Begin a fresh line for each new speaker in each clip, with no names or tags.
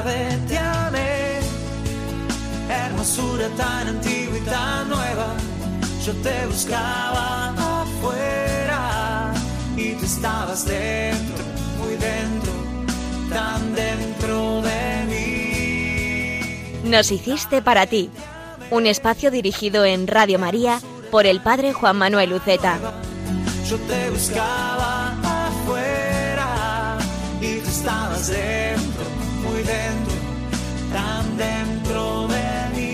tarde te amé, hermosura tan antigua y tan nueva. Yo te buscaba afuera y tú estabas dentro, muy dentro, tan dentro de mí.
Nos hiciste para ti, un espacio dirigido en Radio María por el Padre Juan Manuel Uceta.
Yo te buscaba afuera y tú estabas dentro, muy dentro, tan dentro de mí.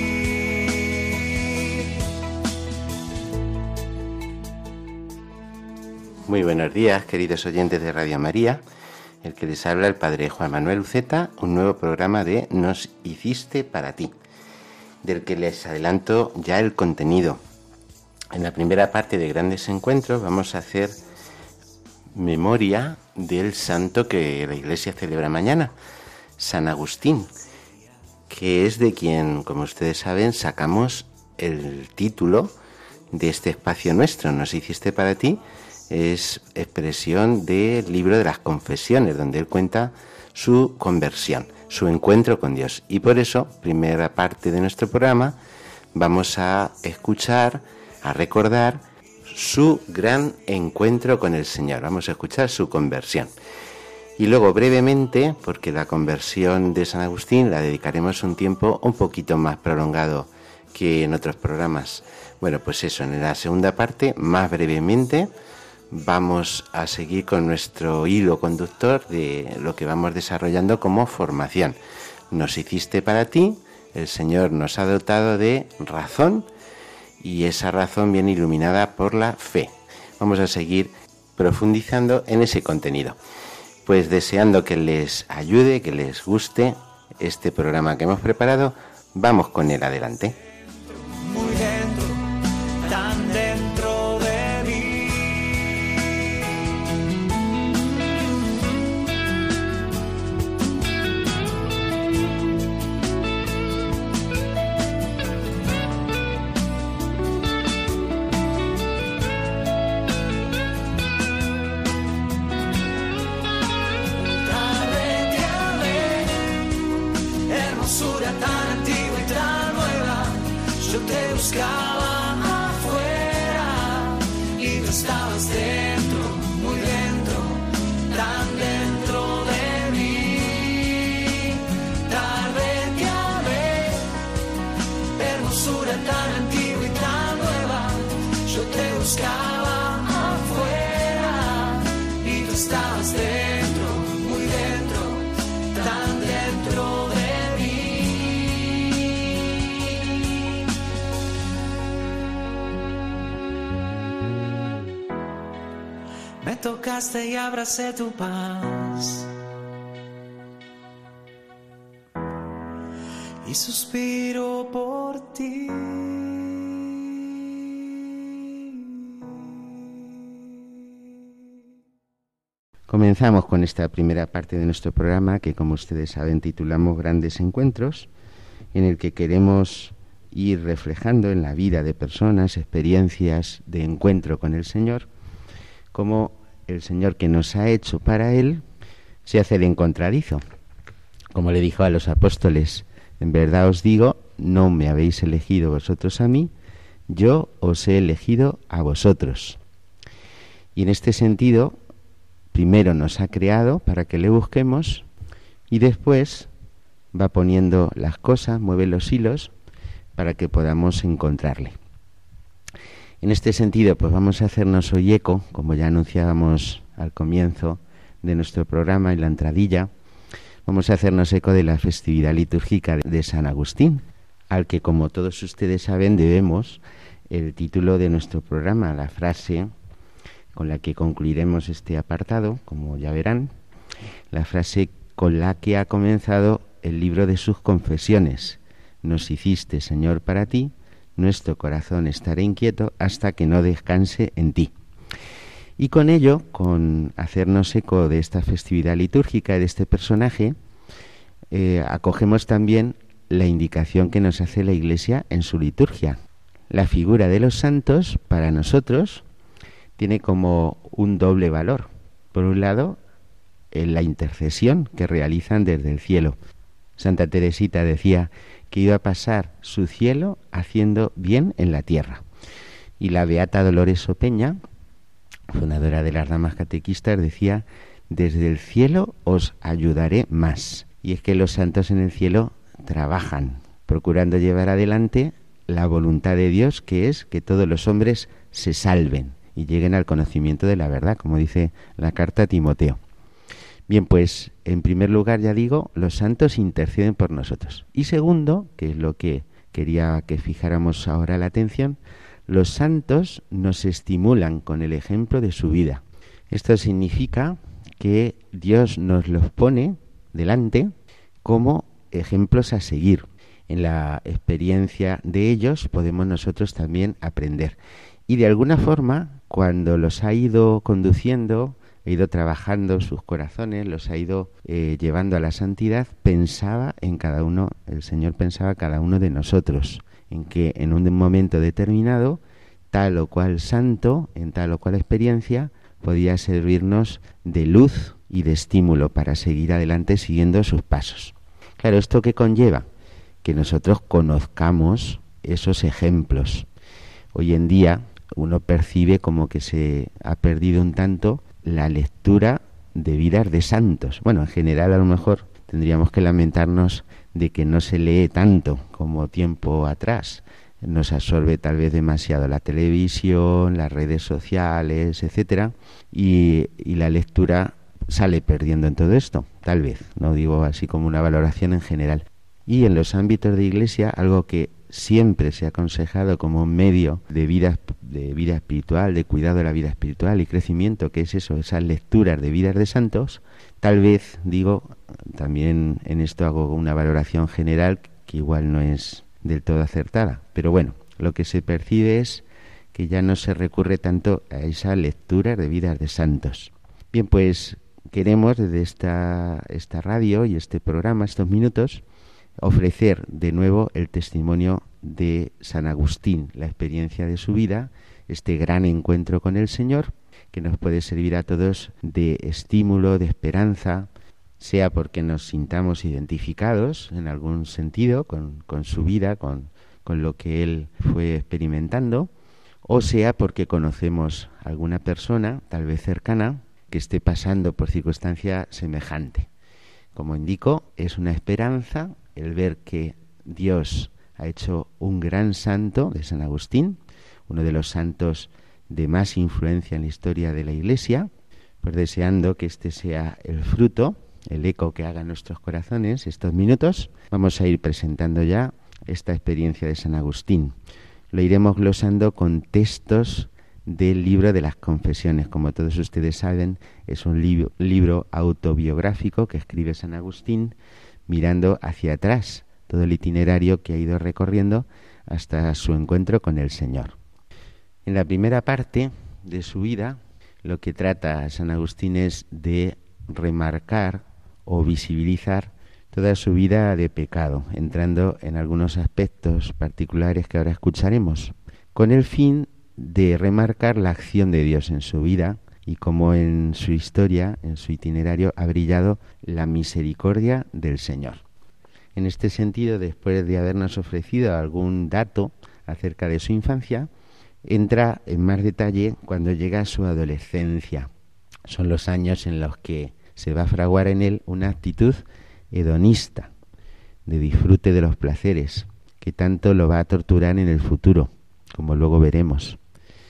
Muy buenos días, queridos oyentes de Radio María. El que les habla el Padre Juan Manuel Uceta, un nuevo programa de Nos hiciste para ti, del que les adelanto ya el contenido. En la primera parte de Grandes Encuentros vamos a hacer memoria del santo que la Iglesia celebra mañana, San Agustín, que es de quien, como ustedes saben, sacamos el título de este espacio nuestro, Nos hiciste para ti. Es expresión del libro de las Confesiones, donde él cuenta su conversión, su encuentro con Dios. Y por eso, primera parte de nuestro programa, vamos a escuchar, a recordar su gran encuentro con el Señor. Vamos a escuchar su conversión. Y luego brevemente, porque la conversión de San Agustín la dedicaremos un tiempo un poquito más prolongado que en otros programas. Bueno, pues eso, en la segunda parte, más brevemente, vamos a seguir con nuestro hilo conductor de lo que vamos desarrollando como formación. Nos hiciste para ti, el Señor nos ha dotado de razón y esa razón viene iluminada por la fe. Vamos a seguir profundizando en ese contenido. Pues deseando que les ayude, que les guste este programa que hemos preparado, vamos con él adelante.
Muy dentro, tan dentro de buscaba afuera y tú estabas dentro, muy dentro, tan dentro de mí. Tarde te amé, hermosura tan antigua y tan nueva. Yo te buscaba afuera y tú estabas dentro, muy dentro, tan dentro de mí. Me tocaste y abracé tu paz y suspiro por ti.
Comenzamos con esta primera parte de nuestro programa que, como ustedes saben, titulamos Grandes Encuentros, en el que queremos ir reflejando en la vida de personas experiencias de encuentro con el Señor, como el Señor que nos ha hecho para Él se hace el encontradizo. Como le dijo a los apóstoles, en verdad os digo, no me habéis elegido vosotros a mí, yo os he elegido a vosotros. Y en este sentido, primero nos ha creado para que le busquemos y después va poniendo las cosas, mueve los hilos para que podamos encontrarle. En este sentido, pues vamos a hacernos hoy eco, como ya anunciábamos al comienzo de nuestro programa, en la entradilla, vamos a hacernos eco de la festividad litúrgica de San Agustín, al que, como todos ustedes saben, debemos el título de nuestro programa, la frase con la que concluiremos este apartado, como ya verán, la frase con la que ha comenzado el libro de sus confesiones. Nos hiciste, Señor, para ti, nuestro corazón estará inquieto hasta que no descanse en ti. Y con ello, con hacernos eco de esta festividad litúrgica y de este personaje, acogemos también la indicación que nos hace la Iglesia en su liturgia. La figura de los santos, para nosotros, tiene como un doble valor. Por un lado, la intercesión que realizan desde el cielo. Santa Teresita decía que iba a pasar su cielo haciendo bien en la tierra. Y la beata Dolores Opeña, fundadora de las Damas Catequistas, decía: desde el cielo os ayudaré más. Y es que los santos en el cielo trabajan, procurando llevar adelante la voluntad de Dios, que es que todos los hombres se salven y lleguen al conocimiento de la verdad, como dice la carta a Timoteo. Bien, pues en primer lugar, ya digo, los santos interceden por nosotros. Y segundo, que es lo que quería que fijáramos ahora la atención, los santos nos estimulan con el ejemplo de su vida. Esto significa que Dios nos los pone delante como ejemplos a seguir. En la experiencia de ellos podemos nosotros también aprender. Y de alguna forma, cuando los ha ido conduciendo, ha ido trabajando sus corazones, los ha ido llevando a la santidad, pensaba en cada uno, el Señor pensaba en cada uno de nosotros, en que en un momento determinado, tal o cual santo, en tal o cual experiencia, podía servirnos de luz y de estímulo para seguir adelante siguiendo sus pasos. Claro, ¿esto qué conlleva? Que nosotros conozcamos esos ejemplos. Hoy en día uno percibe como que se ha perdido un tanto la lectura de vidas de santos. Bueno, en general a lo mejor tendríamos que lamentarnos de que no se lee tanto como tiempo atrás. Nos absorbe tal vez demasiado la televisión, las redes sociales, etcétera, y la lectura sale perdiendo en todo esto, tal vez, no digo así como una valoración en general. Y en los ámbitos de Iglesia, algo que siempre se ha aconsejado como un medio de vida espiritual, de cuidado de la vida espiritual y crecimiento, que es eso, esas lecturas de vidas de santos, tal vez, digo, también en esto hago una valoración general que igual no es del todo acertada, pero bueno, lo que se percibe es que ya no se recurre tanto a esa lectura de vidas de santos. Bien, pues queremos desde esta radio y este programa, estos minutos, ofrecer de nuevo el testimonio de San Agustín, la experiencia de su vida, este gran encuentro con el Señor, que nos puede servir a todos de estímulo, de esperanza, sea porque nos sintamos identificados en algún sentido con su vida, con lo que él fue experimentando, o sea porque conocemos a alguna persona, tal vez cercana, que esté pasando por circunstancia semejante. Como indico, es una esperanza el ver que Dios ha hecho un gran santo de San Agustín, uno de los santos de más influencia en la historia de la Iglesia, pues deseando que este sea el fruto, el eco que haga en nuestros corazones estos minutos. Vamos a ir presentando ya esta experiencia de San Agustín. Lo iremos glosando con textos del libro de las Confesiones. Como todos ustedes saben, es un libro autobiográfico que escribe San Agustín mirando hacia atrás todo el itinerario que ha ido recorriendo hasta su encuentro con el Señor. En la primera parte de su vida, lo que trata San Agustín es de remarcar o visibilizar toda su vida de pecado, entrando en algunos aspectos particulares que ahora escucharemos, con el fin de remarcar la acción de Dios en su vida y cómo en su historia, en su itinerario, ha brillado la misericordia del Señor. En este sentido, después de habernos ofrecido algún dato acerca de su infancia, entra en más detalle cuando llega a su adolescencia. Son los años en los que se va a fraguar en él una actitud hedonista, de disfrute de los placeres, que tanto lo va a torturar en el futuro, como luego veremos.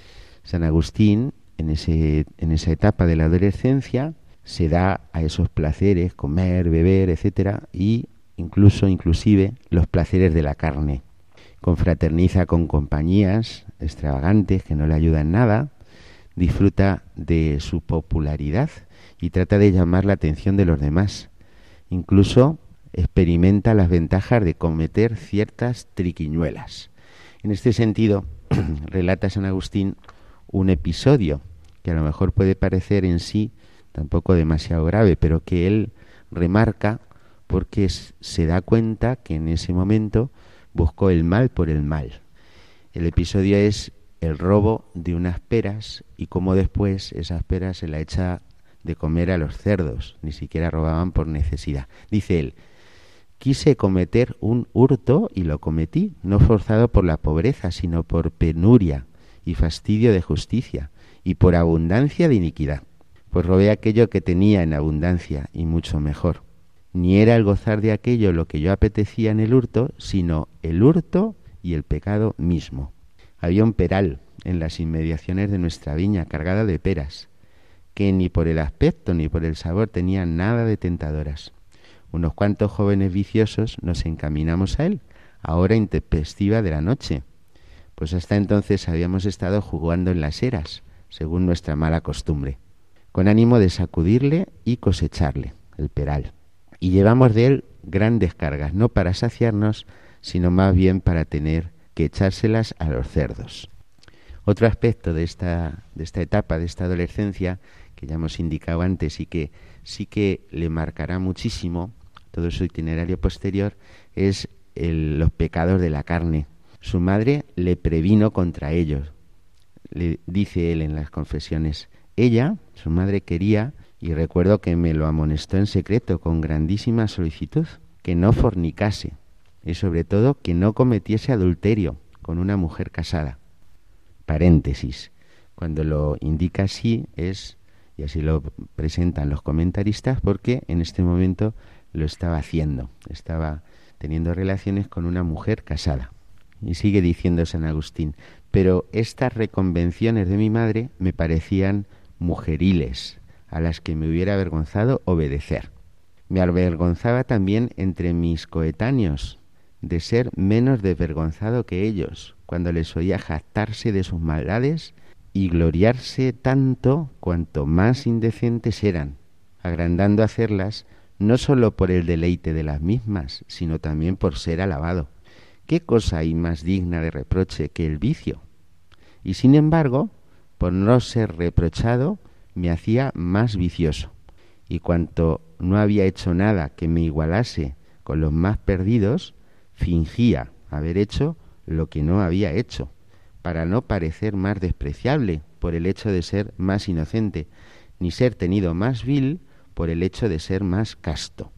San Agustín, en esa etapa de la adolescencia, se da a esos placeres, comer, beber, etcétera, y inclusive los placeres de la carne. Confraterniza con compañías extravagantes que no le ayudan nada, disfruta de su popularidad y trata de llamar la atención de los demás. Incluso experimenta las ventajas de cometer ciertas triquiñuelas. En este sentido, relata San Agustín un episodio que a lo mejor puede parecer en sí tampoco demasiado grave, pero que él remarca porque se da cuenta que en ese momento buscó el mal por el mal. El episodio es el robo de unas peras y cómo después esas peras se la echa de comer a los cerdos, ni siquiera robaban por necesidad. Dice él, quise cometer un hurto y lo cometí, no forzado por la pobreza, sino por penuria y fastidio de justicia, y por abundancia de iniquidad. Pues robé aquello que tenía en abundancia, y mucho mejor. Ni era el gozar de aquello lo que yo apetecía en el hurto, sino el hurto y el pecado mismo. Había un peral en las inmediaciones de nuestra viña, cargada de peras, que ni por el aspecto ni por el sabor tenían nada de tentadoras. Unos cuantos jóvenes viciosos nos encaminamos a él, a hora intempestiva de la noche, pues hasta entonces habíamos estado jugando en las eras, según nuestra mala costumbre, con ánimo de sacudirle y cosecharle el peral. Y llevamos de él grandes cargas, no para saciarnos, sino más bien para tener que echárselas a los cerdos. Otro aspecto de esta etapa, de esta adolescencia, que ya hemos indicado antes y que sí que le marcará muchísimo todo su itinerario posterior, es los pecados de la carne. Su madre le previno contra ellos, le dice él en las confesiones. Ella, su madre, quería, y recuerdo que me lo amonestó en secreto con grandísima solicitud, que no fornicase y sobre todo que no cometiese adulterio con una mujer casada. Paréntesis, cuando lo indica así es, y así lo presentan los comentaristas, porque en este momento lo estaba haciendo, estaba teniendo relaciones con una mujer casada. Y sigue diciendo San Agustín, pero estas reconvenciones de mi madre me parecían mujeriles, a las que me hubiera avergonzado obedecer. Me avergonzaba también entre mis coetáneos de ser menos desvergonzado que ellos, cuando les oía jactarse de sus maldades y gloriarse tanto cuanto más indecentes eran, agrandando hacerlas no sólo por el deleite de las mismas, sino también por ser alabado. ¿Qué cosa hay más digna de reproche que el vicio? Y sin embargo, por no ser reprochado, me hacía más vicioso, y cuanto no había hecho nada que me igualase con los más perdidos, fingía haber hecho lo que no había hecho, para no parecer más despreciable por el hecho de ser más inocente, ni ser tenido más vil por el hecho de ser más casto.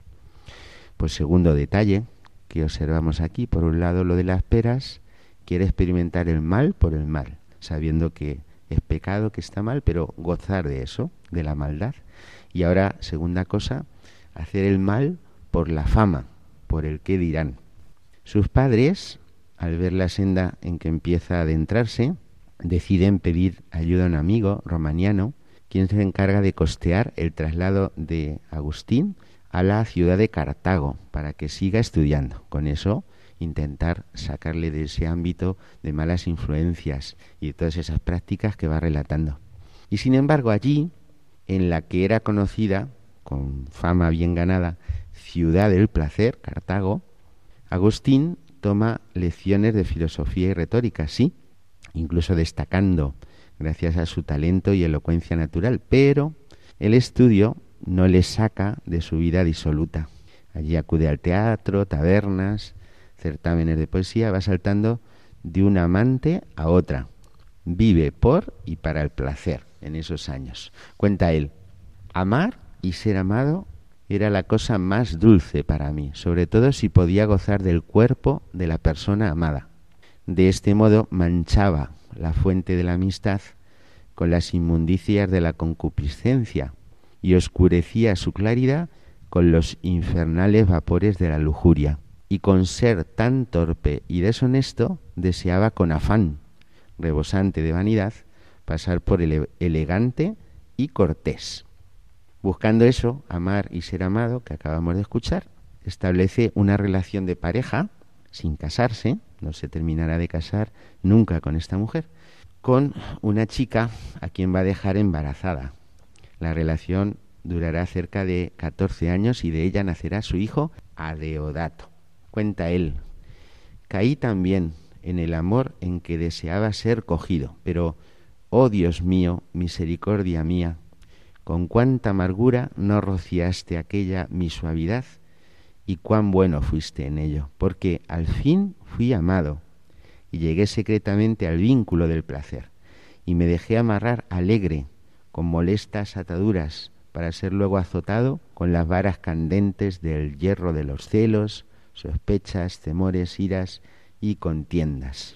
Pues segundo detalle que observamos aquí, por un lado lo de las peras, quiere experimentar el mal por el mal, sabiendo que es pecado, que está mal, pero gozar de eso, de la maldad. Y ahora, segunda cosa, hacer el mal por la fama, por el qué dirán. Sus padres, al ver la senda en que empieza a adentrarse, deciden pedir ayuda a un amigo romaniano, quien se encarga de costear el traslado de Agustín a la ciudad de Cartago, para que siga estudiando. Con eso, intentar sacarle de ese ámbito de malas influencias y de todas esas prácticas que va relatando. Y sin embargo, allí, en la que era conocida, con fama bien ganada, ciudad del placer, Cartago, Agustín toma lecciones de filosofía y retórica, sí, incluso destacando gracias a su talento y elocuencia natural, pero el estudio no le saca de su vida disoluta. Allí acude al teatro, tabernas, certámenes de poesía, va saltando de una amante a otra. Vive por y para el placer en esos años. Cuenta él, amar y ser amado era la cosa más dulce para mí, sobre todo si podía gozar del cuerpo de la persona amada. De este modo manchaba la fuente de la amistad con las inmundicias de la concupiscencia y oscurecía su claridad con los infernales vapores de la lujuria. Y con ser tan torpe y deshonesto, deseaba con afán, rebosante de vanidad, pasar por el elegante y cortés. Buscando eso, amar y ser amado, que acabamos de escuchar, establece una relación de pareja, sin casarse, no se terminará de casar nunca con esta mujer, con una chica a quien va a dejar embarazada. La relación durará cerca de 14 años y de ella nacerá su hijo Adeodato. Cuenta él, caí también en el amor en que deseaba ser cogido, pero, oh Dios mío, misericordia mía, con cuánta amargura no rociaste aquella mi suavidad y cuán bueno fuiste en ello, porque al fin fui amado y llegué secretamente al vínculo del placer y me dejé amarrar alegre con molestas ataduras para ser luego azotado con las varas candentes del hierro de los celos, sospechas, temores, iras y contiendas.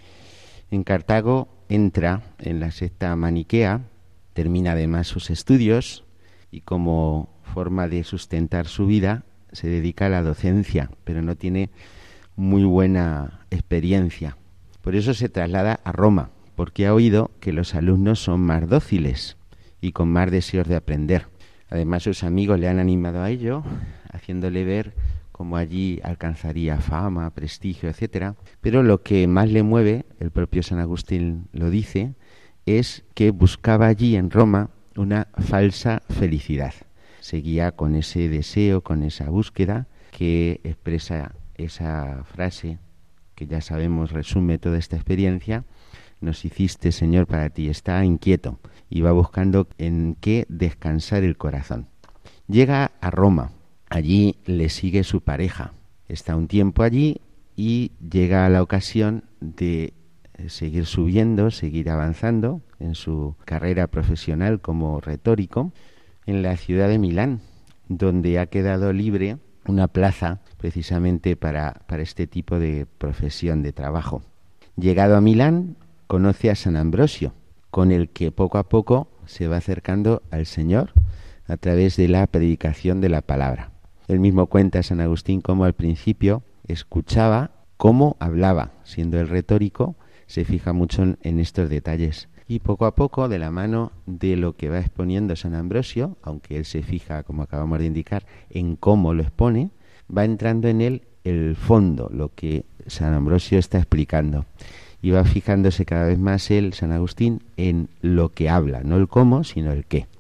En Cartago entra en la secta maniquea, termina además sus estudios y como forma de sustentar su vida se dedica a la docencia, pero no tiene muy buena experiencia. Por eso se traslada a Roma, porque ha oído que los alumnos son más dóciles y con más deseos de aprender. Además, sus amigos le han animado a ello, haciéndole ver cómo allí alcanzaría fama, prestigio, etcétera. Pero lo que más le mueve, el propio San Agustín lo dice, es que buscaba allí en Roma una falsa felicidad. Seguía con ese deseo, con esa búsqueda que expresa esa frase que ya sabemos resume toda esta experiencia: nos hiciste, Señor, para ti. Está inquieto y va buscando en qué descansar el corazón. Llega a Roma, allí le sigue su pareja, está un tiempo allí y llega a la ocasión de seguir subiendo, seguir avanzando en su carrera profesional como retórico en la ciudad de Milán, donde ha quedado libre una plaza precisamente para este tipo de profesión, de trabajo. Llegado a Milán, conoce a San Ambrosio, con el que poco a poco se va acercando al Señor a través de la predicación de la palabra. Él mismo cuenta, San Agustín, cómo al principio escuchaba cómo hablaba. Siendo el retórico, se fija mucho en estos detalles. Y poco a poco, de la mano de lo que va exponiendo San Ambrosio, aunque él se fija, como acabamos de indicar, en cómo lo expone, va entrando en él el fondo, lo que San Ambrosio está explicando. Y va fijándose cada vez más él, San Agustín, en lo que habla, no el cómo, sino el qué.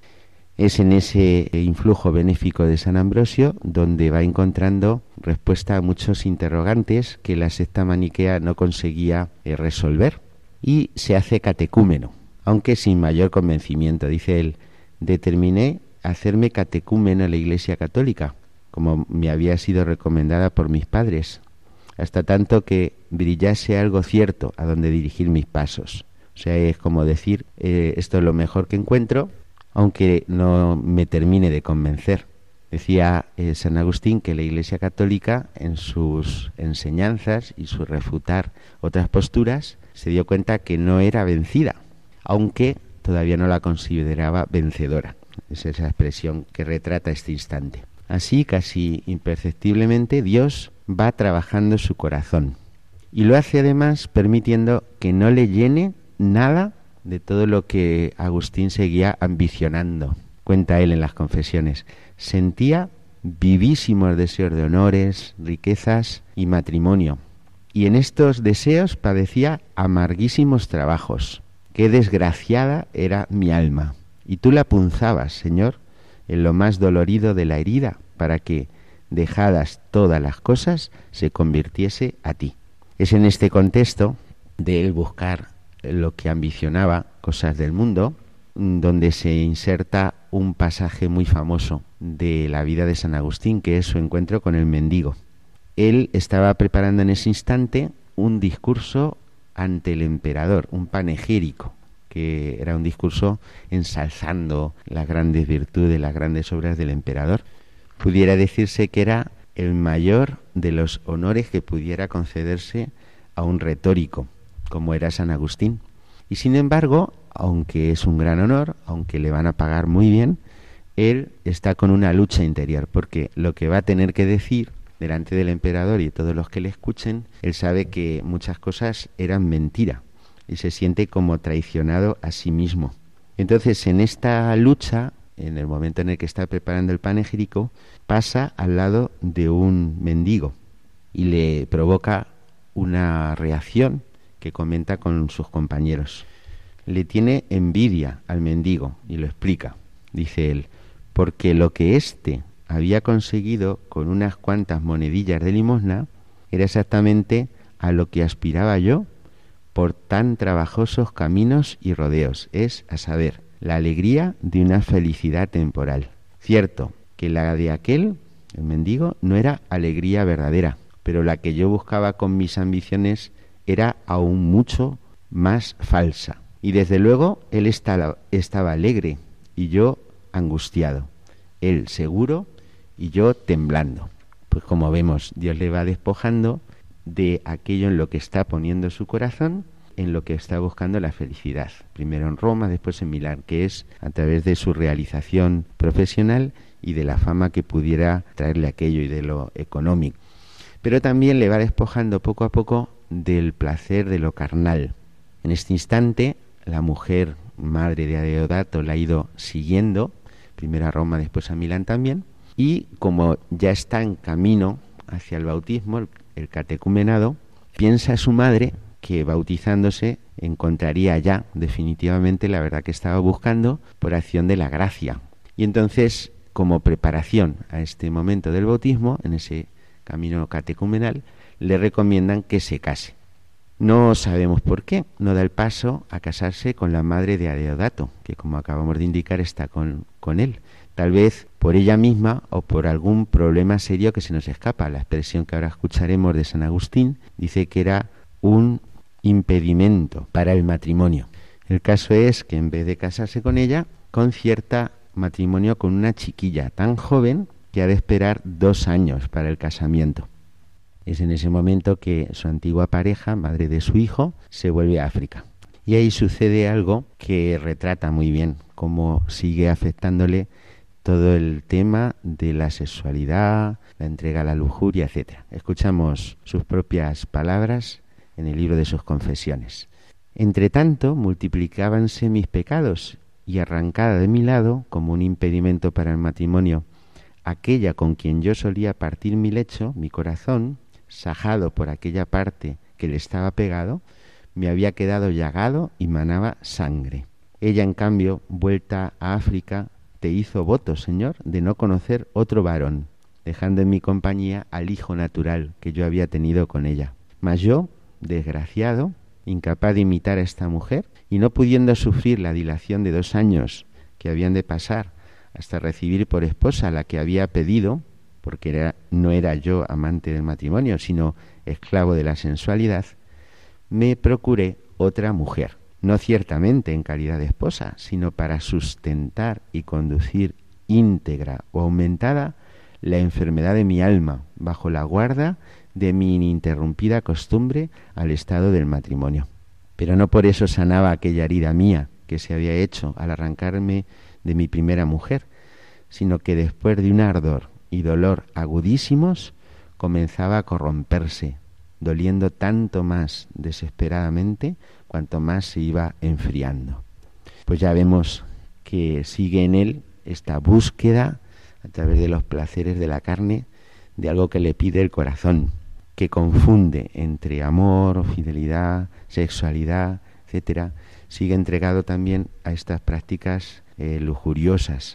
Es en ese influjo benéfico de San Ambrosio donde va encontrando respuesta a muchos interrogantes que la secta maniquea no conseguía resolver. Y se hace catecúmeno, aunque sin mayor convencimiento. Dice él: determiné hacerme catecúmeno en la Iglesia Católica, como me había sido recomendada por mis padres, hasta tanto que brillase algo cierto a donde dirigir mis pasos. O sea, es como decir, esto es lo mejor que encuentro, aunque no me termine de convencer. Decía San Agustín que la Iglesia Católica, en sus enseñanzas y su refutar otras posturas, se dio cuenta que no era vencida, aunque todavía no la consideraba vencedora. Es esa expresión que retrata este instante. Así, casi imperceptiblemente, Dios va trabajando su corazón. Y lo hace además permitiendo que no le llene nada de todo lo que Agustín seguía ambicionando. Cuenta él en las confesiones: sentía vivísimos deseos de honores, riquezas y matrimonio. Y en estos deseos padecía amarguísimos trabajos. Qué desgraciada era mi alma. Y tú la punzabas, Señor, en lo más dolorido de la herida, para que, dejadas todas las cosas, se convirtiese a ti. Es en este contexto de él buscar lo que ambicionaba, cosas del mundo, donde se inserta un pasaje muy famoso de la vida de San Agustín, que es su encuentro con el mendigo. Él estaba preparando en ese instante un discurso ante el emperador, un panegírico, que era un discurso ensalzando las grandes virtudes, las grandes obras del emperador. Pudiera decirse que era el mayor de los honores que pudiera concederse a un retórico, como era San Agustín. Y sin embargo, aunque es un gran honor, aunque le van a pagar muy bien, él está con una lucha interior, porque lo que va a tener que decir delante del emperador y todos los que le escuchen, él sabe que muchas cosas eran mentira y se siente como traicionado a sí mismo. Entonces, en esta lucha, en el momento en el que está preparando el panegírico, pasa al lado de un mendigo y le provoca una reacción que comenta con sus compañeros. Le tiene envidia al mendigo y lo explica. Dice él: porque lo que éste había conseguido con unas cuantas monedillas de limosna era exactamente a lo que aspiraba yo por tan trabajosos caminos y rodeos, es, a saber, la alegría de una felicidad temporal. Cierto que la de aquel, el mendigo, no era alegría verdadera, pero la que yo buscaba con mis ambiciones era aún mucho más falsa. Y desde luego él estaba alegre y yo angustiado, él seguro y yo temblando. pues como vemos, Dios le va despojando de aquello en lo que está poniendo su corazón, en lo que está buscando la felicidad. Primero en Roma, después en Milán, que es a través de su realización profesional y de la fama que pudiera traerle aquello y de lo económico. Pero también le va despojando poco a poco del placer de lo carnal. En este instante, la mujer madre de Adeodato la ha ido siguiendo, primero a Roma, después a Milán también, y como ya está en camino hacia el bautismo, el catecumenado, piensa su madre que bautizándose encontraría ya definitivamente la verdad que estaba buscando por acción de la gracia. Y entonces, como preparación a este momento del bautismo, en ese camino catecumenal, le recomiendan que se case. No sabemos por qué, no da el paso a casarse con la madre de Adeodato, que como acabamos de indicar está con él. Tal vez por ella misma o por algún problema serio que se nos escapa. La expresión que ahora escucharemos de San Agustín dice que era un impedimento para el matrimonio. El caso es que en vez de casarse con ella, concierta matrimonio con una chiquilla tan joven que ha de esperar 2 años para el casamiento. Es en ese momento que su antigua pareja, madre de su hijo, se vuelve a África. Y ahí sucede algo que retrata muy bien cómo sigue afectándole todo el tema de la sexualidad, la entrega a la lujuria, etc. Escuchamos sus propias palabras en el libro de sus confesiones. Entre tanto, multiplicábanse mis pecados y arrancada de mi lado, como un impedimento para el matrimonio, aquella con quien yo solía partir mi lecho, mi corazón, sajado por aquella parte que le estaba pegado, me había quedado llagado y manaba sangre. Ella, en cambio, vuelta a África, te hizo voto, Señor, de no conocer otro varón, dejando en mi compañía al hijo natural que yo había tenido con ella. Mas yo, desgraciado, incapaz de imitar a esta mujer, y no pudiendo sufrir la dilación de 2 años que habían de pasar hasta recibir por esposa a la que había pedido, porque no era yo amante del matrimonio, sino esclavo de la sensualidad, me procuré otra mujer, no ciertamente en calidad de esposa, sino para sustentar y conducir íntegra o aumentada la enfermedad de mi alma, bajo la guarda de mi ininterrumpida costumbre al estado del matrimonio. Pero no por eso sanaba aquella herida mía que se había hecho al arrancarme de mi primera mujer, sino que después de un ardor y dolor agudísimos, comenzaba a corromperse, doliendo tanto más desesperadamente cuanto más se iba enfriando. Pues ya vemos que sigue en él esta búsqueda a través de los placeres de la carne, de algo que le pide el corazón, que confunde entre amor, fidelidad, sexualidad, etcétera. Sigue entregado también a estas prácticas lujuriosas.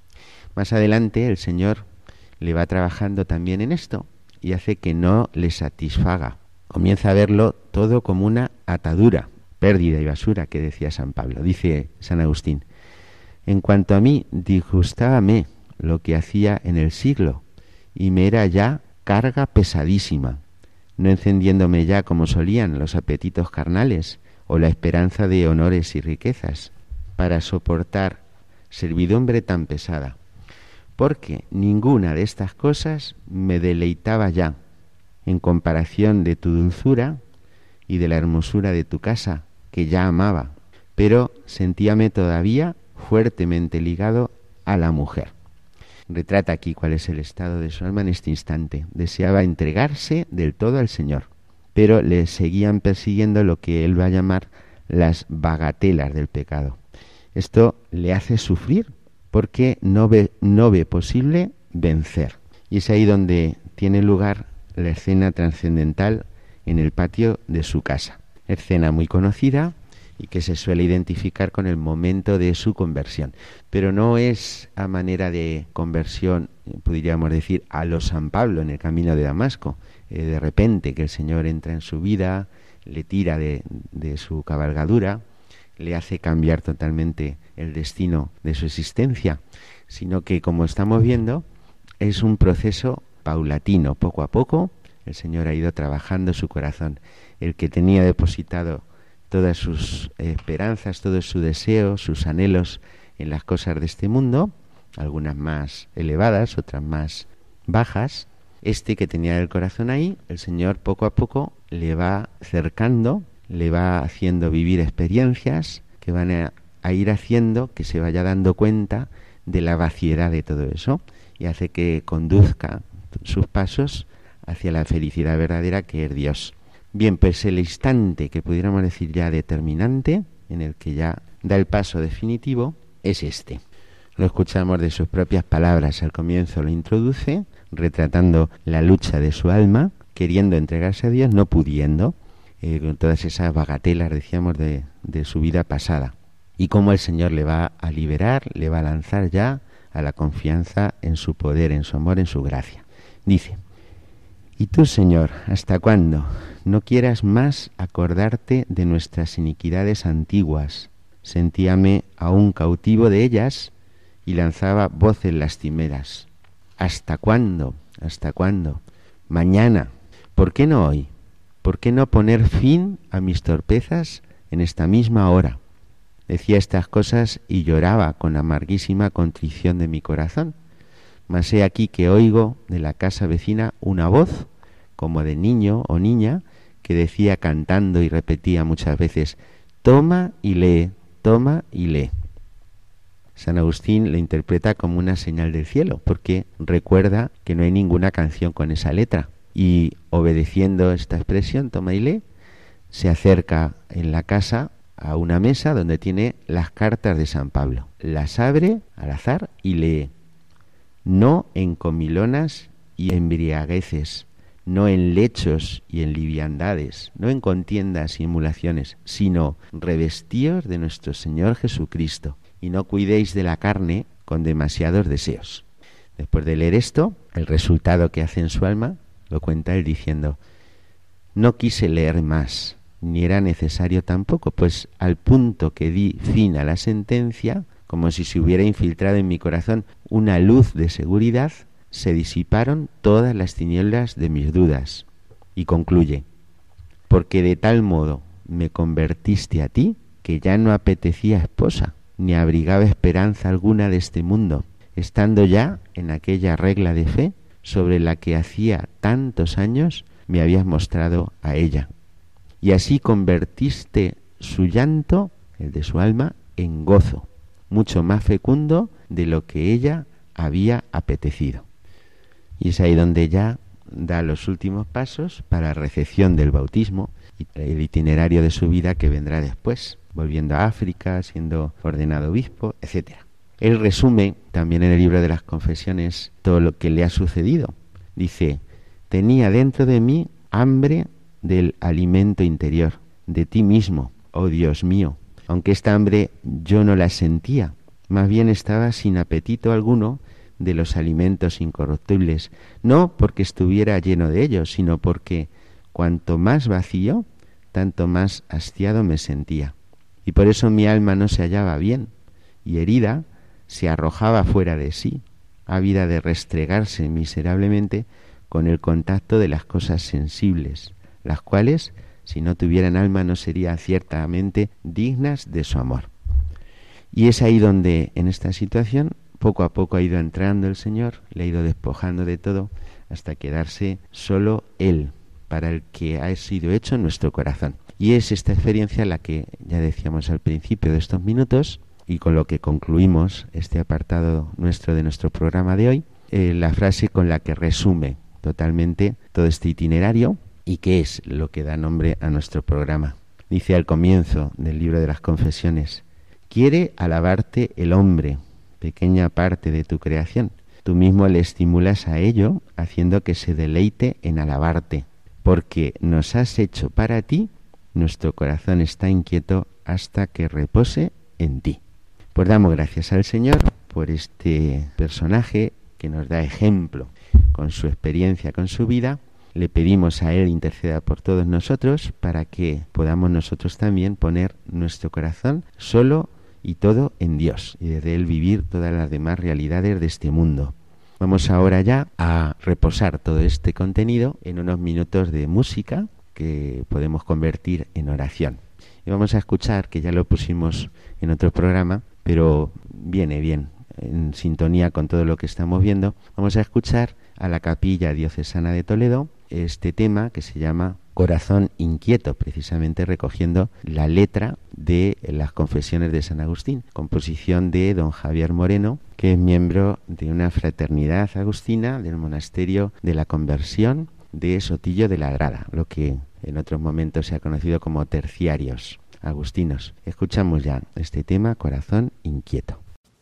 Más adelante el Señor le va trabajando también en esto y hace que no le satisfaga. Comienza a verlo todo como una atadura, pérdida y basura, que decía San Pablo. Dice San Agustín: en cuanto a mí, disgustábame lo que hacía en el siglo y me era ya carga pesadísima, no encendiéndome ya como solían los apetitos carnales o la esperanza de honores y riquezas para soportar servidumbre tan pesada, porque ninguna de estas cosas me deleitaba ya en comparación de tu dulzura y de la hermosura de tu casa, que ya amaba, pero sentíame todavía fuertemente ligado a la mujer. Retrata aquí cuál es el estado de su alma en este instante. Deseaba entregarse del todo al Señor, pero le seguían persiguiendo lo que él va a llamar las bagatelas del pecado. Esto le hace sufrir porque no ve posible vencer. Y es ahí donde tiene lugar la escena trascendental en el patio de su casa. Escena muy conocida y que se suele identificar con el momento de su conversión. Pero no es a manera de conversión, podríamos decir, a lo San Pablo en el camino de Damasco. De repente que el Señor entra en su vida, le tira de su cabalgadura, le hace cambiar totalmente el destino de su existencia, sino que, como estamos viendo, es un proceso paulatino. Poco a poco el Señor ha ido trabajando su corazón. El que tenía depositado todas sus esperanzas, todos sus deseos, sus anhelos en las cosas de este mundo, algunas más elevadas, otras más bajas, Este que tenía el corazón ahí, el Señor poco a poco le va acercando, le va haciendo vivir experiencias que van a ir haciendo que se vaya dando cuenta de la vaciedad de todo eso y hace que conduzca sus pasos hacia la felicidad verdadera que es Dios. Bien, pues el instante que pudiéramos decir ya determinante, en el que ya da el paso definitivo, es este. Lo escuchamos de sus propias palabras. Al comienzo lo introduce, retratando la lucha de su alma, queriendo entregarse a Dios, no pudiendo, con todas esas bagatelas, decíamos, de su vida pasada. Y cómo el Señor le va a liberar, le va a lanzar ya a la confianza en su poder, en su amor, en su gracia. Dice: «Y tú, Señor, ¿hasta cuándo? No quieras más acordarte de nuestras iniquidades antiguas. Sentíame aún cautivo de ellas y lanzaba voces lastimeras. ¿Hasta cuándo? ¿Hasta cuándo? Mañana. ¿Por qué no hoy? ¿Por qué no poner fin a mis torpezas en esta misma hora?» Decía estas cosas y lloraba con amarguísima contrición de mi corazón. Mas he aquí que oigo de la casa vecina una voz, como de niño o niña, que decía cantando y repetía muchas veces: «Toma y lee, toma y lee». San Agustín lo interpreta como una señal del cielo, porque recuerda que no hay ninguna canción con esa letra. Y obedeciendo esta expresión, toma y lee, se acerca en la casa a una mesa donde tiene las cartas de San Pablo. Las abre al azar y lee: «No en comilonas y embriagueces, no en lechos y en liviandades, no en contiendas y emulaciones, sino revestíos de nuestro Señor Jesucristo, y no cuidéis de la carne con demasiados deseos». Después de leer esto, el resultado que hace en su alma lo cuenta él diciendo: «No quise leer más, ni era necesario tampoco, pues al punto que di fin a la sentencia, como si se hubiera infiltrado en mi corazón una luz de seguridad, se disiparon todas las tinieblas de mis dudas». Y concluye: «Porque de tal modo me convertiste a ti, que ya no apetecía esposa, ni abrigaba esperanza alguna de este mundo, estando ya en aquella regla de fe sobre la que hacía tantos años me habías mostrado a ella. Y así convertiste su llanto, el de su alma, en gozo, mucho más fecundo de lo que ella había apetecido». Y es ahí donde ya da los últimos pasos para la recepción del bautismo y el itinerario de su vida que vendrá después, volviendo a África, siendo ordenado obispo, etc. Él resume también en el libro de las Confesiones todo lo que le ha sucedido. Dice: «Tenía dentro de mí hambre del alimento interior, de ti mismo, oh Dios mío, aunque esta hambre yo no la sentía, más bien estaba sin apetito alguno de los alimentos incorruptibles, no porque estuviera lleno de ellos, sino porque cuanto más vacío, tanto más hastiado me sentía. Y por eso mi alma no se hallaba bien, y herida se arrojaba fuera de sí, ávida de restregarse miserablemente con el contacto de las cosas sensibles, las cuales, si no tuvieran alma, no serían ciertamente dignas de su amor». Y es ahí donde, en esta situación, poco a poco ha ido entrando el Señor, le ha ido despojando de todo, hasta quedarse solo Él, para el que ha sido hecho en nuestro corazón. Y es esta experiencia la que ya decíamos al principio de estos minutos, y con lo que concluimos este apartado nuestro de nuestro programa de hoy, la frase con la que resume totalmente todo este itinerario y que es lo que da nombre a nuestro programa. Dice al comienzo del libro de las Confesiones: «Quiere alabarte el hombre, pequeña parte de tu creación. Tú mismo le estimulas a ello, haciendo que se deleite en alabarte. Porque nos has hecho para ti, nuestro corazón está inquieto hasta que repose en ti». Pues damos gracias al Señor por este personaje que nos da ejemplo con su experiencia, con su vida. Le pedimos a Él interceda por todos nosotros para que podamos nosotros también poner nuestro corazón solo y todo en Dios y desde Él vivir todas las demás realidades de este mundo. Vamos ahora ya a reposar todo este contenido en unos minutos de música que podemos convertir en oración. Y vamos a escuchar, que ya lo pusimos en otro programa, pero viene bien en sintonía con todo lo que estamos viendo, vamos a escuchar a la Capilla Diocesana de Toledo este tema que se llama Corazón Inquieto, precisamente recogiendo la letra de las Confesiones de San Agustín, composición de don Javier Moreno, que es miembro de una fraternidad agustina del monasterio de la Conversión de Sotillo de la Grada, lo que en otros momentos se ha conocido como terciarios agustinos. Escuchamos ya este tema, Corazón Inquieto.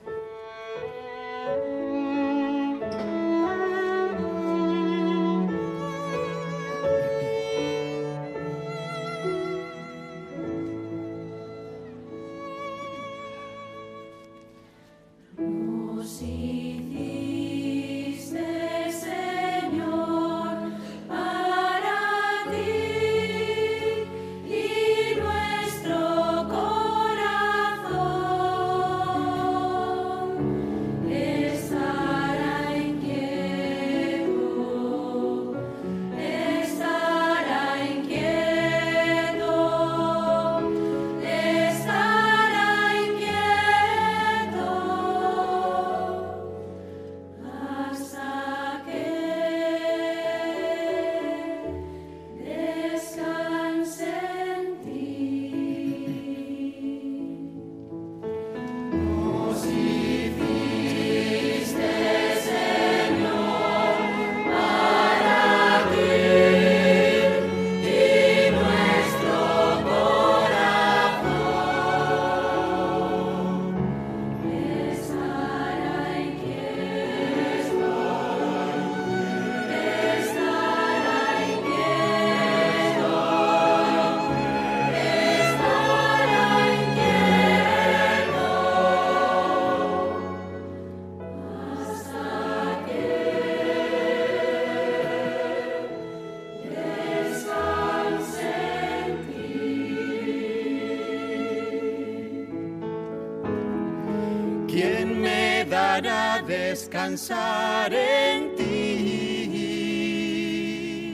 Descansar en ti.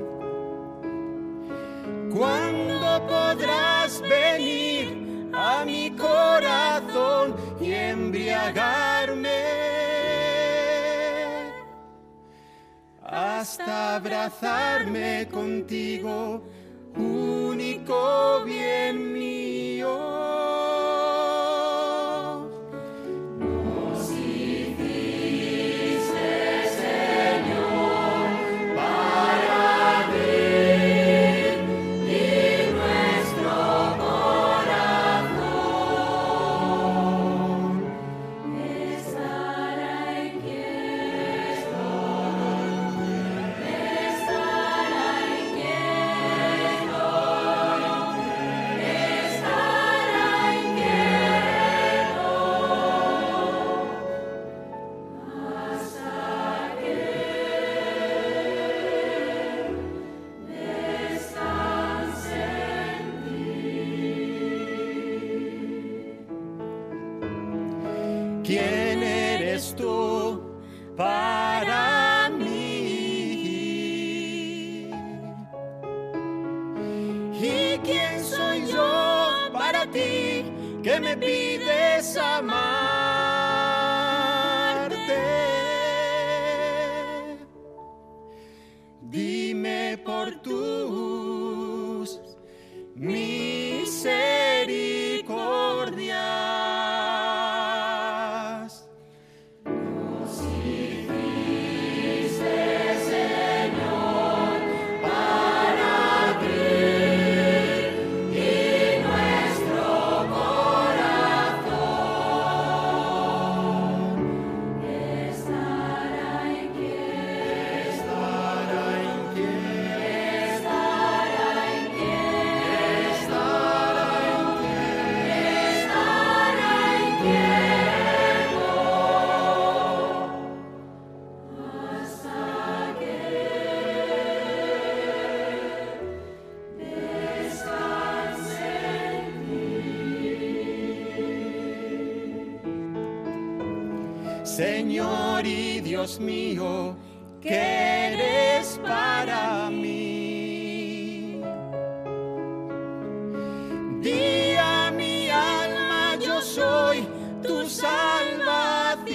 ¿Cuándo podrás venir a mi corazón y embriagarme hasta abrazarme contigo, único bien mío? ¿Quién eres tú para mí? ¿Y quién soy yo para ti que me pides amarte? Dime por tus misericordias. Señor y Dios mío, que eres para mí. Di a mi alma, yo soy tu salvación.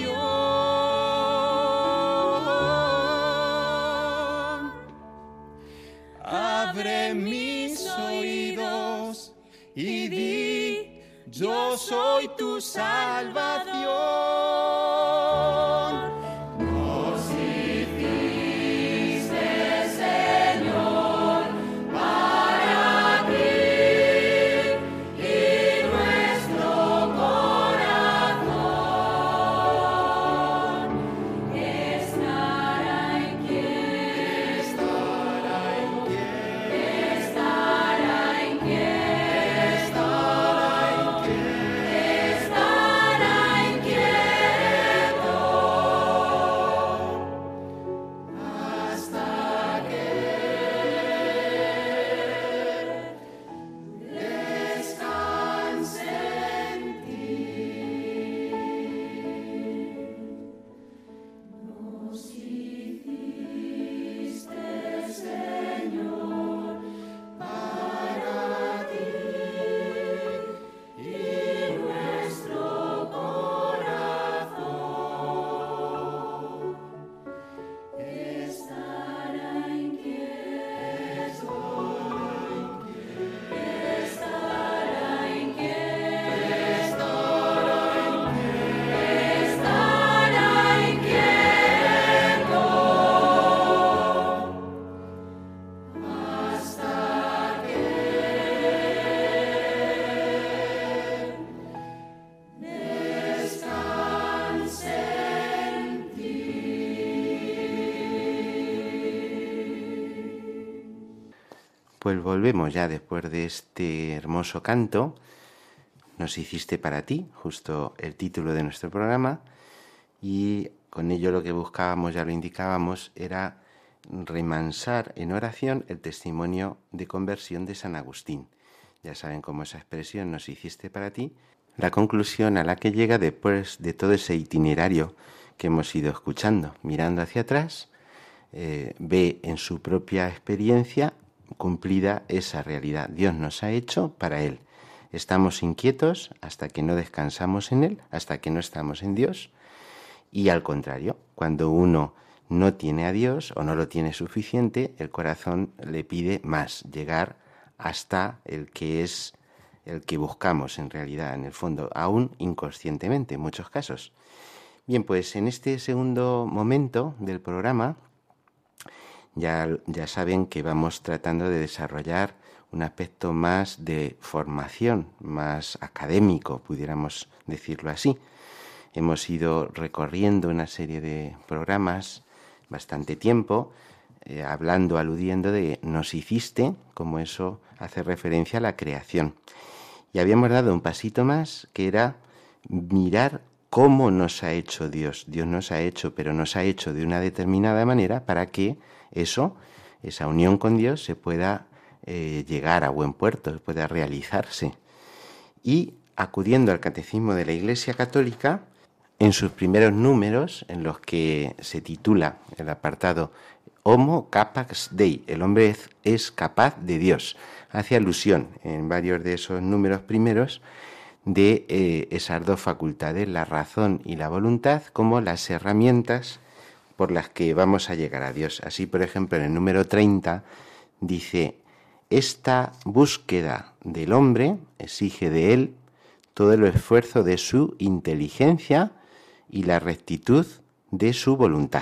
en mis oídos y di, yo soy tu salvación. Nos hiciste, Señor, para ti, y nuestro corazón estará en quién, estará en quién, estará en quién, estará en quién, estará en quieto hasta que descanse en ti. Nos hiciste, Señor, para ti, y nuestro corazón estará inquieto, estará inquieto, estará inquieto hasta que descanse en ti.
Pues volvemos ya después de este hermoso canto. Nos hiciste para ti, justo el título de nuestro programa, y con ello lo que buscábamos, ya lo indicábamos, era remansar en oración el testimonio de conversión de San Agustín. Ya saben cómo esa expresión, nos hiciste para ti, la conclusión a la que llega después de todo ese itinerario que hemos ido escuchando, mirando hacia atrás, ve en su propia experiencia cumplida esa realidad. Dios nos ha hecho para Él. Estamos inquietos hasta que no descansamos en Él, hasta que no estamos en Dios. Y al contrario, cuando uno no tiene a Dios o no lo tiene suficiente, el corazón le pide más, llegar hasta el que es el que buscamos en realidad, en el fondo, aún inconscientemente en muchos casos. Bien, pues en este segundo momento del programa ya saben que vamos tratando de desarrollar un aspecto más de formación, más académico, pudiéramos decirlo así. Hemos ido recorriendo una serie de programas bastante tiempo, hablando, aludiendo de nos hiciste, como eso hace referencia a la creación. Y habíamos dado un pasito más, que era mirar cómo nos ha hecho Dios. Dios nos ha hecho, pero nos ha hecho de una determinada manera para que esa unión con Dios se pueda llegar a buen puerto, pueda realizarse. Y acudiendo al Catecismo de la Iglesia Católica, en sus primeros números, en los que se titula el apartado Homo capax Dei, el hombre es capaz de Dios, hace alusión en varios de esos números primeros de esas dos facultades, la razón y la voluntad, como las herramientas por las que vamos a llegar a Dios. Así, por ejemplo, en el número 30 dice: esta búsqueda del hombre exige de él todo el esfuerzo de su inteligencia y la rectitud de su voluntad.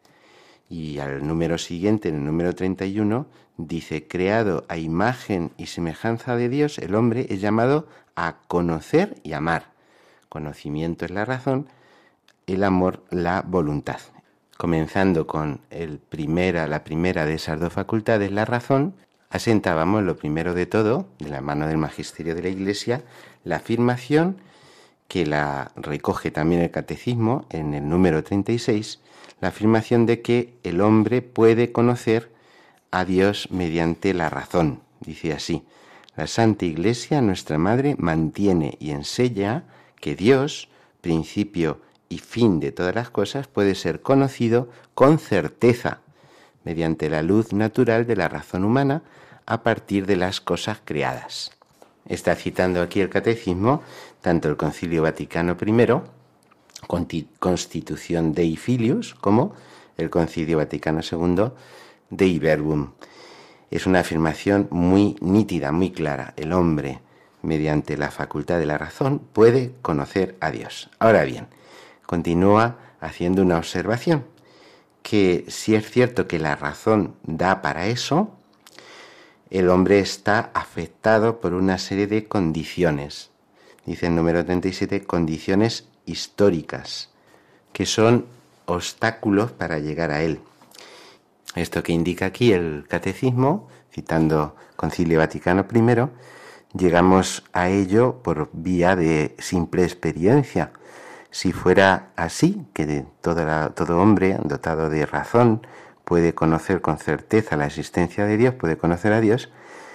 Y al número siguiente, en el número 31, dice: creado a imagen y semejanza de Dios, el hombre es llamado a conocer y amar. Conocimiento es la razón, el amor la voluntad. Comenzando con la primera de esas dos facultades, la razón, asentábamos lo primero de todo, de la mano del magisterio de la Iglesia, la afirmación que la recoge también el Catecismo en el número 36, la afirmación de que el hombre puede conocer a Dios mediante la razón. Dice así: la Santa Iglesia, nuestra Madre, mantiene y enseña que Dios, principio y fin de todas las cosas, puede ser conocido con certeza mediante la luz natural de la razón humana a partir de las cosas creadas. Está citando aquí el Catecismo tanto el Concilio Vaticano I, Constitución Dei Filius, como el Concilio Vaticano II, Dei Verbum. Es una afirmación muy nítida, muy clara. El hombre, mediante la facultad de la razón, puede conocer a Dios. Ahora bien, continúa haciendo una observación, que si es cierto que la razón da para eso, el hombre está afectado por una serie de condiciones. Dice el número 37, condiciones históricas, que son obstáculos para llegar a él. Esto que indica aquí el Catecismo, citando Concilio Vaticano I, llegamos a ello por vía de simple experiencia. Si fuera así, que todo hombre dotado de razón puede conocer con certeza la existencia de Dios, puede conocer a Dios,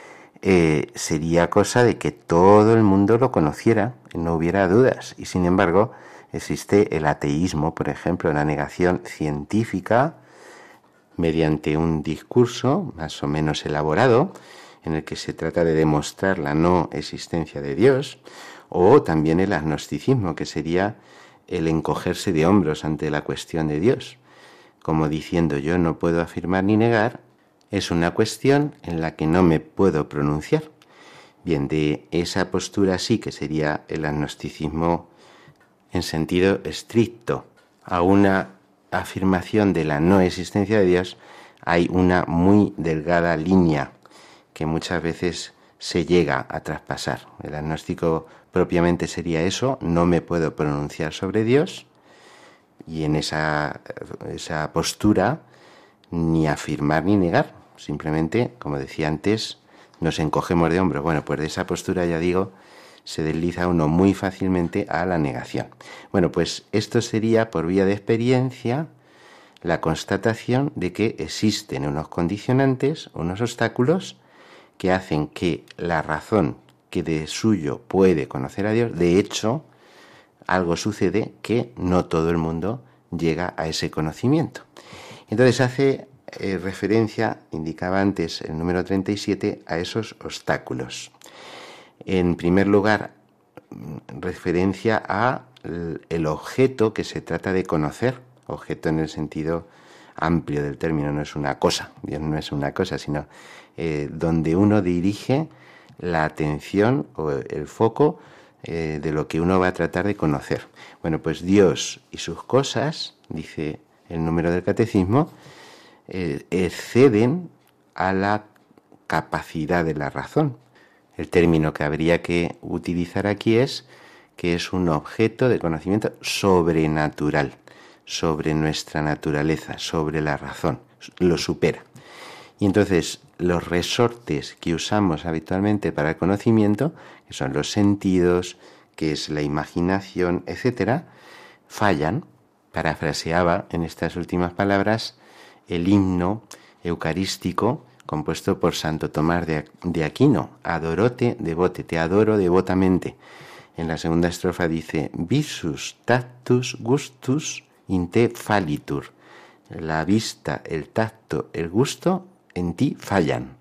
sería cosa de que todo el mundo lo conociera, no hubiera dudas. Y sin embargo, existe el ateísmo, por ejemplo, la negación científica, mediante un discurso más o menos elaborado, en el que se trata de demostrar la no existencia de Dios, o también el agnosticismo, que sería el encogerse de hombros ante la cuestión de Dios, como diciendo yo no puedo afirmar ni negar, es una cuestión en la que no me puedo pronunciar. Bien, de esa postura sí que sería el agnosticismo en sentido estricto, a una afirmación de la no existencia de Dios hay una muy delgada línea que muchas veces se llega a traspasar. El agnóstico propiamente sería eso, no me puedo pronunciar sobre Dios, y en esa postura ni afirmar ni negar, simplemente, como decía antes, nos encogemos de hombros. Bueno, pues de esa postura, ya digo, se desliza uno muy fácilmente a la negación. Bueno, pues esto sería, por vía de experiencia, la constatación de que existen unos condicionantes, unos obstáculos que hacen que la razón que de suyo puede conocer a Dios, de hecho, algo sucede que no todo el mundo llega a ese conocimiento. Entonces hace referencia, indicaba antes el número 37, a esos obstáculos. En primer lugar, referencia a el objeto que se trata de conocer, objeto en el sentido amplio del término, no es una cosa, Dios no es una cosa, sino donde uno dirige la atención o el foco de lo que uno va a tratar de conocer. Bueno, pues Dios y sus cosas, dice el número del Catecismo, exceden a la capacidad de la razón. El término que habría que utilizar aquí es que es un objeto de conocimiento sobrenatural, sobre nuestra naturaleza, sobre la razón, lo supera. Y entonces los resortes que usamos habitualmente para el conocimiento, que son los sentidos, que es la imaginación, etcétera, fallan. Parafraseaba en estas últimas palabras el himno eucarístico compuesto por Santo Tomás de Aquino, Adorote devote, te adoro devotamente. En la segunda estrofa dice, visus tactus gustus in te fallitur. La vista, el tacto, el gusto en ti fallan.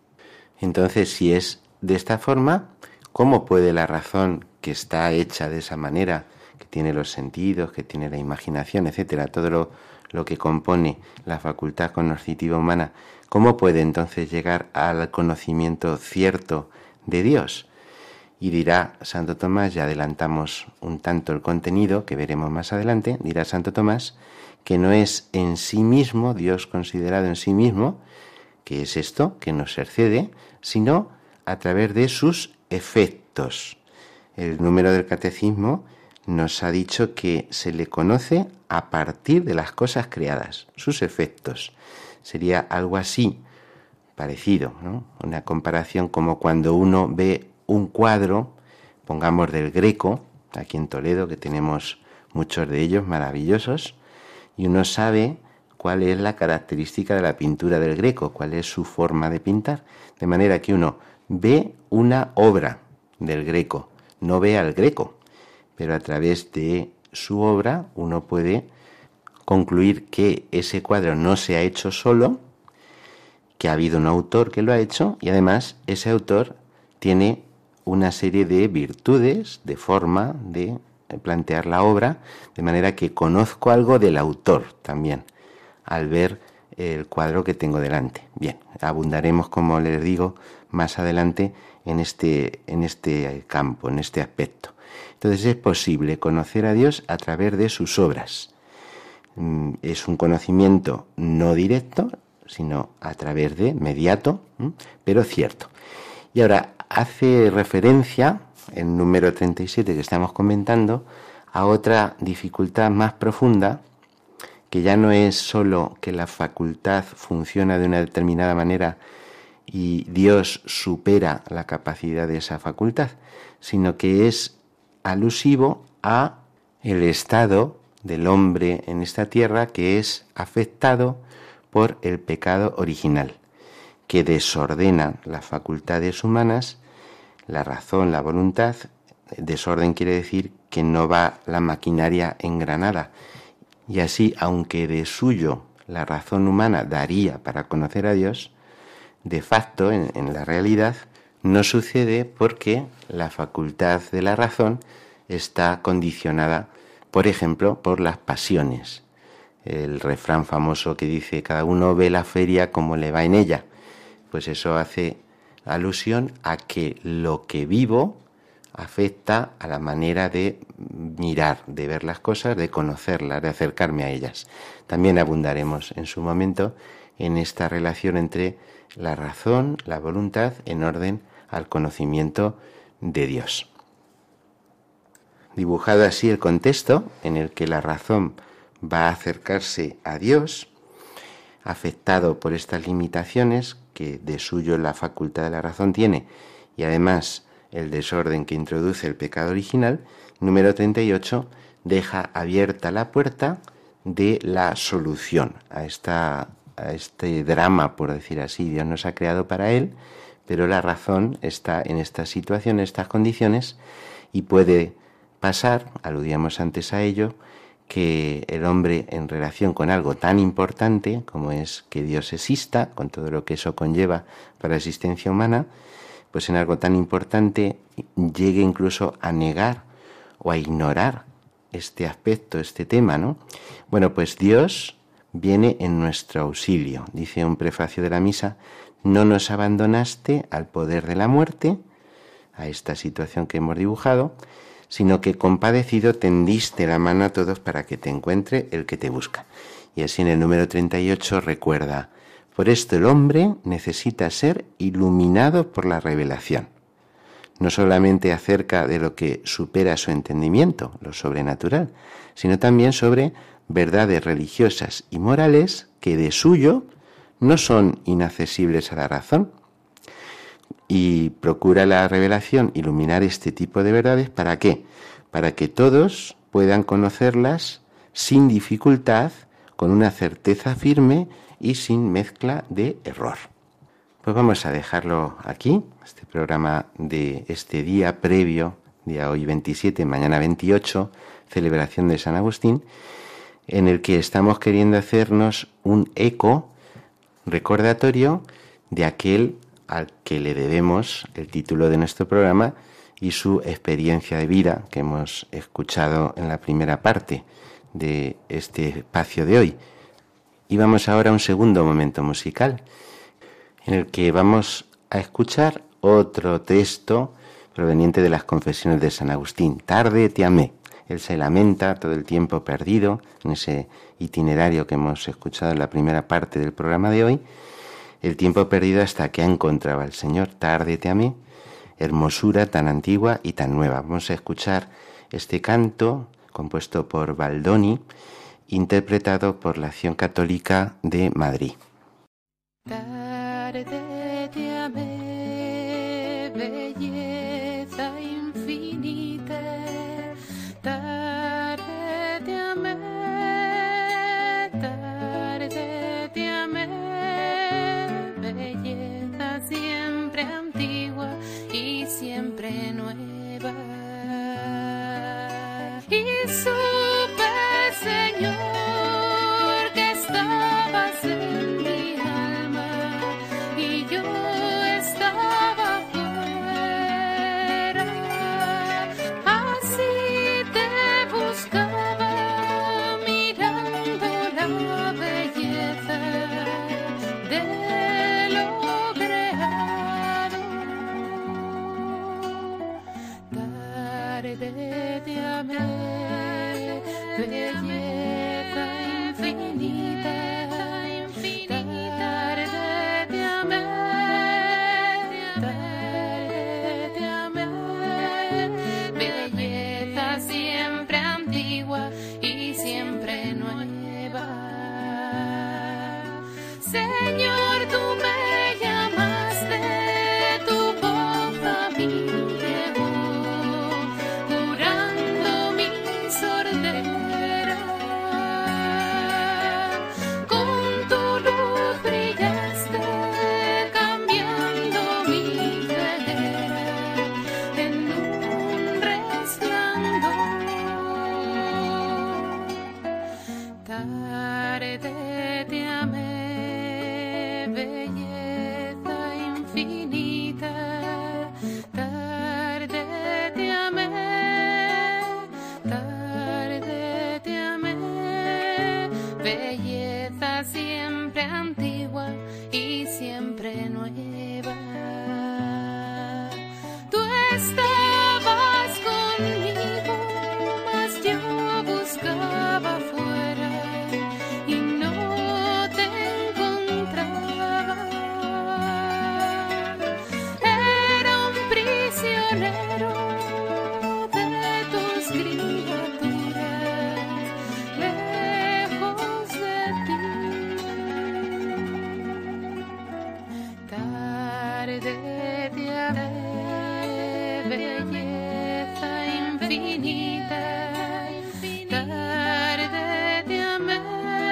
Entonces, si es de esta forma, ¿cómo puede la razón, que está hecha de esa manera, que tiene los sentidos, que tiene la imaginación, etcétera, todo lo que compone la facultad cognoscitiva humana, cómo puede entonces llegar al conocimiento cierto de Dios? Y dirá Santo Tomás, ya adelantamos un tanto el contenido que veremos más adelante, dirá Santo Tomás que no es en sí mismo, Dios considerado en sí mismo, que es esto que nos excede, sino a través de sus efectos. El número del Catecismo nos ha dicho que se le conoce a partir de las cosas creadas, sus efectos. Sería algo así, parecido, ¿no? Una comparación como cuando uno ve un cuadro, pongamos del Greco, aquí en Toledo, que tenemos muchos de ellos maravillosos, y uno sabe cuál es la característica de la pintura del Greco, cuál es su forma de pintar, de manera que uno ve una obra del Greco, no ve al Greco, pero a través de su obra uno puede concluir que ese cuadro no se ha hecho solo, que ha habido un autor que lo ha hecho, y además ese autor tiene una serie de virtudes, de forma de plantear la obra, de manera que conozco algo del autor también, al ver el cuadro que tengo delante. Bien, abundaremos, como les digo, más adelante en este campo, en este aspecto. Entonces es posible conocer a Dios a través de sus obras. Es un conocimiento no directo, sino a través de mediato, pero cierto. Y ahora hace referencia, el número 37 que estamos comentando, a otra dificultad más profunda, que ya no es sólo que la facultad funciona de una determinada manera y Dios supera la capacidad de esa facultad, sino que es alusivo a el estado del hombre en esta tierra, que es afectado por el pecado original, que desordena las facultades humanas, la razón, la voluntad. Desorden quiere decir que no va la maquinaria engranada, y así, aunque de suyo la razón humana daría para conocer a Dios, de facto, en la realidad, no sucede porque la facultad de la razón está condicionada, por ejemplo, por las pasiones. El refrán famoso que dice: cada uno ve la feria como le va en ella. Pues eso hace alusión a que lo que vivo afecta a la manera de mirar, de ver las cosas, de conocerlas, de acercarme a ellas. También abundaremos en su momento en esta relación entre la razón, la voluntad, en orden al conocimiento de Dios. Dibujado así el contexto en el que la razón va a acercarse a Dios, afectado por estas limitaciones que de suyo la facultad de la razón tiene, y además el desorden que introduce el pecado original, número 38 deja abierta la puerta de la solución a este drama, por decir así. Dios nos ha creado para él, pero la razón está en esta situación, en estas condiciones, y puede pasar, aludíamos antes a ello, que el hombre, en relación con algo tan importante como es que Dios exista, con todo lo que eso conlleva para la existencia humana, pues en algo tan importante llegue incluso a negar o a ignorar este aspecto, este tema, ¿no? Bueno, pues Dios viene en nuestro auxilio. Dice un prefacio de la misa: no nos abandonaste al poder de la muerte, a esta situación que hemos dibujado, sino que compadecido tendiste la mano a todos para que te encuentre el que te busca. Y así en el número 38 recuerda: por esto el hombre necesita ser iluminado por la revelación, no solamente acerca de lo que supera su entendimiento, lo sobrenatural, sino también sobre verdades religiosas y morales que de suyo no son inaccesibles a la razón. Y procura la revelación iluminar este tipo de verdades, ¿para qué? Para que todos puedan conocerlas sin dificultad, con una certeza firme y sin mezcla de error. Pues vamos a dejarlo aquí, este programa de este día previo, día hoy 27, mañana 28, celebración de San Agustín, en el que estamos queriendo hacernos un eco recordatorio de aquel al que le debemos el título de nuestro programa y su experiencia de vida que hemos escuchado en la primera parte de este espacio de hoy. Y vamos ahora a un segundo momento musical en el que vamos a escuchar otro texto proveniente de las Confesiones de San Agustín. Tarde te amé. Él se lamenta todo el tiempo perdido en ese itinerario que hemos escuchado en la primera parte del programa de hoy. El tiempo perdido hasta que ha encontrado al Señor. Tarde te amé. Hermosura tan antigua y tan nueva. Vamos a escuchar este canto compuesto por Baldoni, interpretado por la Acción Católica de Madrid.
Tarde te amé, belleza infinita. Tarde te amé, belleza siempre antigua y siempre nueva. Y supe, Señor, que estabas en mi alma y yo estaba fuera. de lo creado. Tarde te amé, belleza infinita, tarde te amé, belleza siempre antigua y siempre nueva. Señor, tú me llamaste, tu voz a mí llegó, curando mi sordera. Con tu luz brillaste, cambiando mi ceguera en un resplandor. Tarde te amé, belleza infinita, tarde te amé, belleza siempre antigua y siempre nueva. Tú estabas conmigo, mas yo buscaba afuera y no te encontraba. Era un prisionero de tus criaturas, lejos de ti. Tarde te amé, belleza infinita, tarde te amé,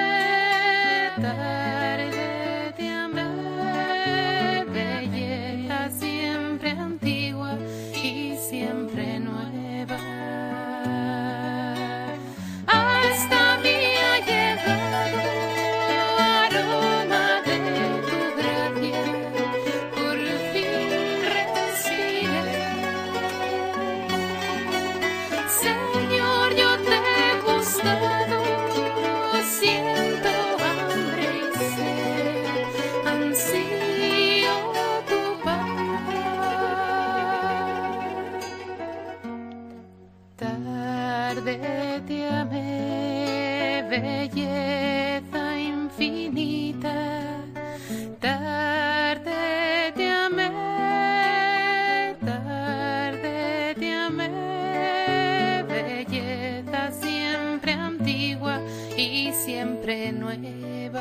belleza siempre antigua y siempre nueva. Hasta mí ha llegado aroma de tu gracia, por fin respiré. Señor, yo te he buscado, siento hambre y sed, ansío tu paz. Tarde te amé, belleza infinita, tarde te amé, belleza siempre antigua y siempre nueva.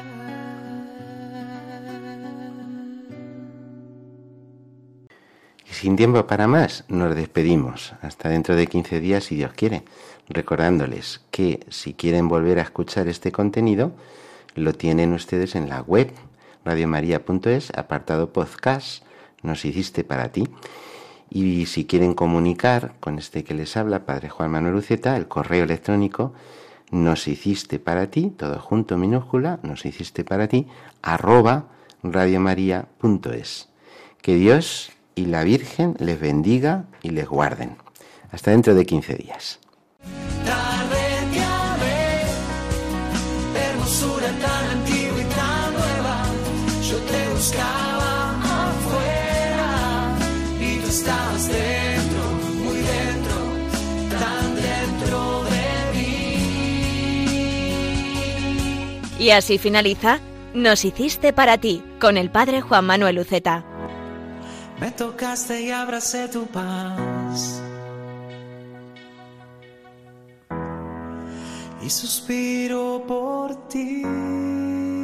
Sin tiempo para más, nos despedimos. Hasta dentro de 15 días, si Dios quiere. Recordándoles que si quieren volver a escuchar este contenido, lo tienen ustedes en la web radiomaria.es, apartado podcast, Nos hiciste para ti. Y si quieren comunicar con este que les habla, Padre Juan Manuel Uceta, el correo electrónico nos hiciste para ti, todo junto, minúscula, nos hiciste para ti, @radiomaria.es. Que Dios y la Virgen les bendiga y les guarden. Hasta dentro de 15 días.
Tarde te amé, hermosura tan antigua y tan nueva. Yo te buscaba afuera y tú estabas dentro, muy dentro, tan dentro de mí.
Y así finaliza Nos hiciste para ti, con el Padre Juan Manuel Uceta.
Me tocaste y abracé tu paz y suspiro por ti.